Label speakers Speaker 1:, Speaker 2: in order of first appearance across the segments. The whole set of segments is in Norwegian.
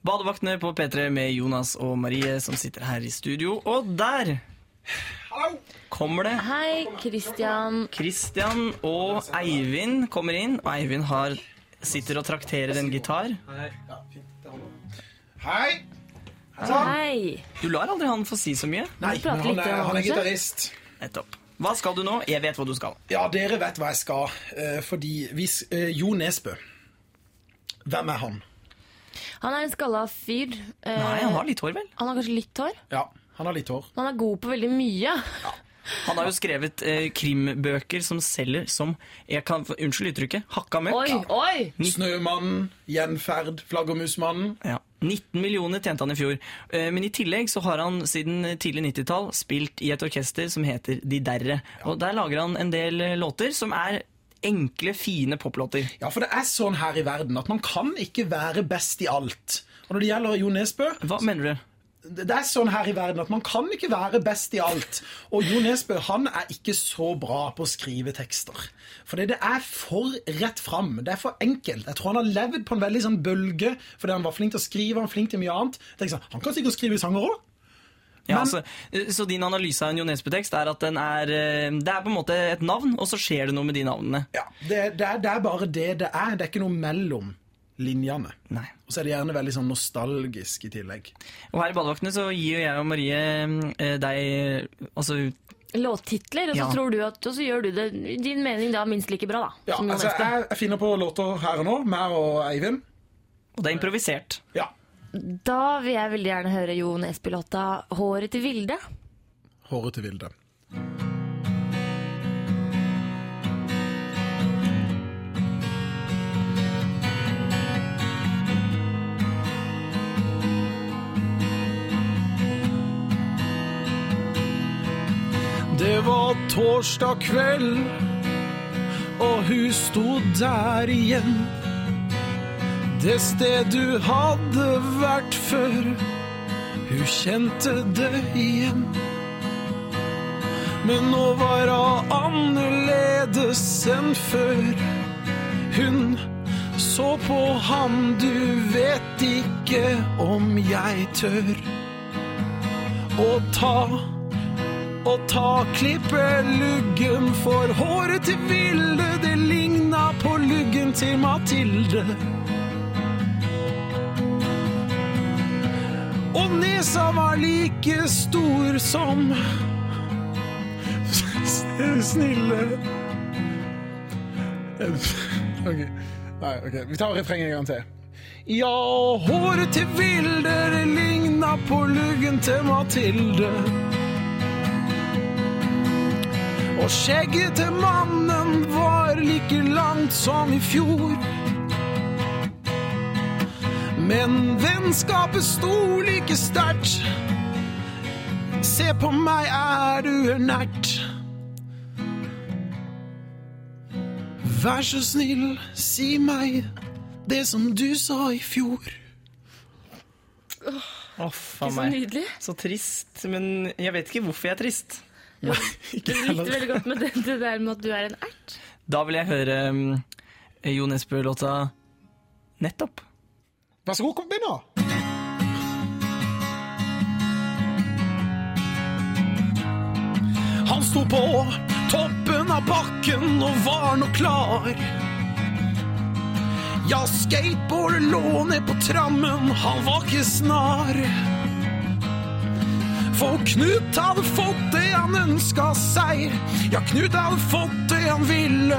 Speaker 1: Badevaktene på P3 med Jonas og Marie som sitter her i studio. Og der kommer det.
Speaker 2: Hei, Kristian.
Speaker 1: Kristian og Eivind kommer inn. Og Eivind sitter og trakterer en gitar.
Speaker 3: Hei.
Speaker 2: Hei.
Speaker 1: Du lar aldri han få si så mye.
Speaker 3: Nei, men han er gitarist.
Speaker 1: Nettopp. Hva skal du nå? Jeg vet hva du skal.
Speaker 3: Ja, dere vet hva jeg skal. Fordi Jo Nesbø. Hvem er han?
Speaker 2: Han er en skalla fyr.
Speaker 1: Nei, han har litt hår, vel?
Speaker 2: Han har kanskje litt hår?
Speaker 3: Ja, han har litt hår.
Speaker 2: Han er god på veldig mye.
Speaker 3: Ja.
Speaker 1: Han har jo skrevet krimbøker som selger som, unnskyld uttrykket, hakka møkk.
Speaker 2: Oi!
Speaker 3: Snømannen, Gjenferd, Flaggermusmannen.
Speaker 1: Ja, 19 millioner tjente han i fjor. Men i tillegg så har han siden tidlig 90-tall spilt i et orkester som heter De Derre. Og der lager han en del låter som enkle, fine poplåter. Ja,
Speaker 3: for det sånn her i verden at man kan ikke være best i alt. Og når det gjelder Jo Nesbø...
Speaker 1: Hva mener du?
Speaker 3: Det sånn her i verden at man kan ikke være best i alt. Og Jo Nesbø, han ikke så bra på å skrive tekster. Fordi det for rett frem. Det for enkelt. Jeg tror han har levd på en veldig sånn bølge, fordi han var flink til å skrive, han var flink til mye annet. Sånn, han kan sikkert skrive sanger også.
Speaker 1: Ja, så din analyse av en Jo Nesbø-tekst at det på en måte et navn, og så skjer det noe med de navnene.
Speaker 3: Ja, det bare det det er ikke noe mellom linjene.
Speaker 1: Nei.
Speaker 3: Og så det gjerne veldig sånn nostalgisk i tillegg.
Speaker 1: Og her i Badevaktene så gir jo jeg og Marie deg
Speaker 2: låttitler, og så tror du og så gjør du det din mening da minst like bra da.
Speaker 3: Ja, jeg finner på låter her og nå, meg og Eivind.
Speaker 1: Og det improvisert.
Speaker 3: Ja.
Speaker 2: Da vil jeg veldig gjerne høre Jo Nesbø-låta Håret til Vilde.
Speaker 3: Håret til Vilde. Det var torsdag kveld, og hun stod der igjen. Det sted du hadde vært før, hun kjente det igjen. Men nå var hun annerledes enn før. Hun så på ham, du vet ikke om jeg tør å ta klippe luggen, for håret til Vilde, det lignet på luggen til Mathilde. Og nesa var like stor som snille. Ok, vi tar refrengen en gang til. Ja, håret til Vilde, det lignet på luggen til Mathilde. Og skjegget til mannen var like langt som i fjor. Men vennskapet sto like sterkt. Se på meg, du nært. Vær så snill, si meg det som du sa i fjor.
Speaker 1: Faen
Speaker 2: så
Speaker 1: meg.
Speaker 2: nydelig.
Speaker 1: Så trist, men jeg vet ikke hvorfor jeg trist.
Speaker 2: Ja, du likte veldig godt med det der med at du en ert.
Speaker 1: Da vil jeg høre Jo Nesbø-låta Nettopp.
Speaker 3: Vær så god, kom inn da. Han sto på toppen av bakken og var nå klar. Ja, skateboardet lå ned på trammen, han var ikke snar. For Knut hadde fått det han ønsket seg. Ja, Knut hadde fått det han ville.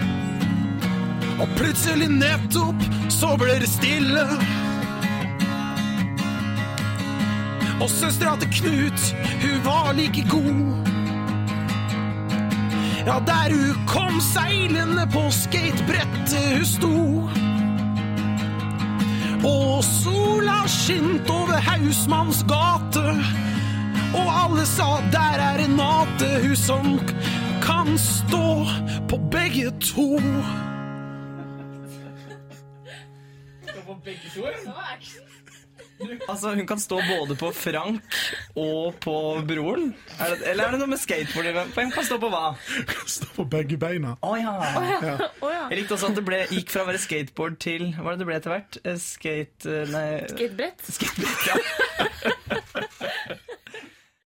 Speaker 3: Og plutselig nettopp så ble det stille. Og søstera til Knut, hun var like god. Ja, der hun kom seilende på skatebrettet hun sto. Og sola skint over Hausmanns gate. Og alle sa, der Renate, hun som kan stå på begge to.
Speaker 1: Stå på begge to?
Speaker 2: Det var action.
Speaker 1: Du Altså, hun kan stå både på Frank og på broren? Eller er det noe med skateboard? Hun kan stå på hva?
Speaker 3: Stå på begge beina.
Speaker 1: Ja.
Speaker 2: Ja.
Speaker 1: Jeg likte også at det gikk fra å være skateboard til, hva var det ble etter hvert?
Speaker 2: Skatebrett?
Speaker 1: Skatebrett, ja.